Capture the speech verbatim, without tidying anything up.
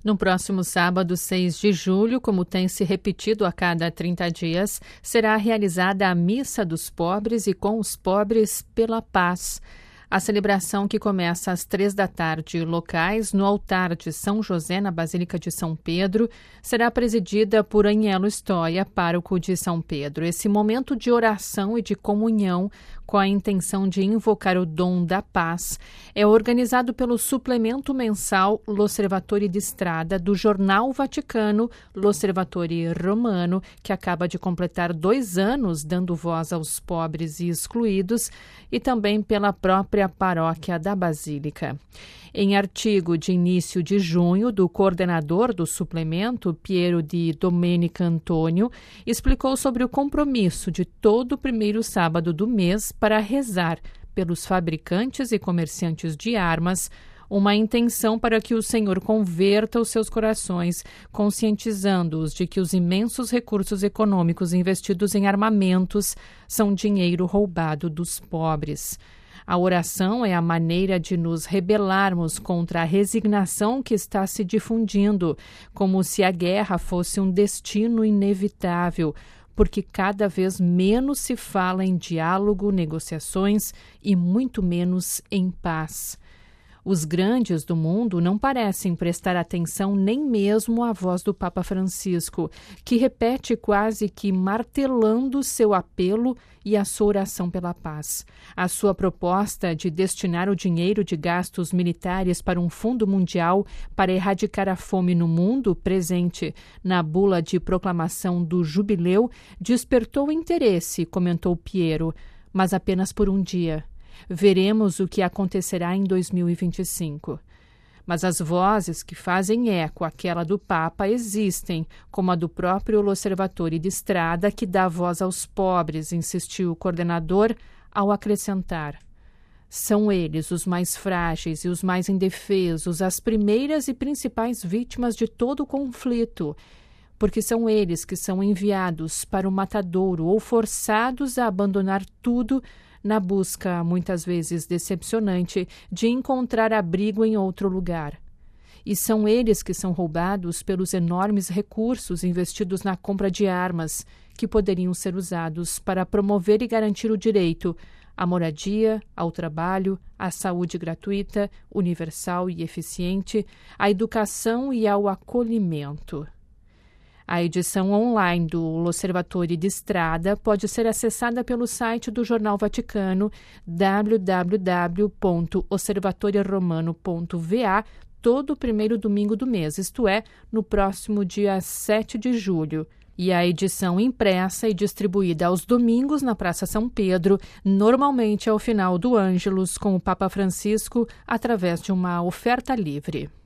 No próximo sábado, seis de julho, como tem se repetido a cada trinta dias, será realizada a Missa dos Pobres e com os Pobres pela Paz. A celebração, que começa às três da tarde locais no altar de São José, na Basílica de São Pedro, será presidida por Anielo Stoia, pároco de São Pedro. Esse momento de oração e de comunhão, com a intenção de invocar o dom da paz, é organizado pelo suplemento mensal L'Osservatore di Strada do Jornal Vaticano L'Osservatore Romano, que acaba de completar dois anos dando voz aos pobres e excluídos, e também pela própria paróquia da Basílica. Em artigo de início de junho, do coordenador do suplemento, Piero Di Domenica Antônio, explicou sobre o compromisso de todo o primeiro sábado do mês para rezar pelos fabricantes e comerciantes de armas, uma intenção para que o Senhor converta os seus corações, conscientizando-os de que os imensos recursos econômicos investidos em armamentos são dinheiro roubado dos pobres. A oração é a maneira de nos rebelarmos contra a resignação que está se difundindo, como se a guerra fosse um destino inevitável, porque cada vez menos se fala em diálogo, negociações e muito menos em paz. Os grandes do mundo não parecem prestar atenção nem mesmo à voz do Papa Francisco, que repete quase que martelando seu apelo e a sua oração pela paz. A sua proposta de destinar o dinheiro de gastos militares para um fundo mundial para erradicar a fome no mundo, presente na bula de proclamação do jubileu, despertou interesse, comentou Piero, mas apenas por um dia. Veremos o que acontecerá em dois mil e vinte e cinco. Mas as vozes que fazem eco àquela do Papa existem, como a do próprio L'Osservatore di Strada, que dá voz aos pobres, insistiu o coordenador, ao acrescentar: são eles os mais frágeis e os mais indefesos, as primeiras e principais vítimas de todo o conflito, porque são eles que são enviados para o matadouro ou forçados a abandonar tudo na busca, muitas vezes decepcionante, de encontrar abrigo em outro lugar. E são eles que são roubados pelos enormes recursos investidos na compra de armas, que poderiam ser usados para promover e garantir o direito à moradia, ao trabalho, à saúde gratuita, universal e eficiente, à educação e ao acolhimento. A edição online do L'Osservatore di Strada pode ser acessada pelo site do Jornal Vaticano w w w ponto osservatore romano ponto v a todo o primeiro domingo do mês, isto é, no próximo dia sete de julho. E a edição impressa e distribuída aos domingos na Praça São Pedro, normalmente ao final do Ângelus, com o Papa Francisco, através de uma oferta livre.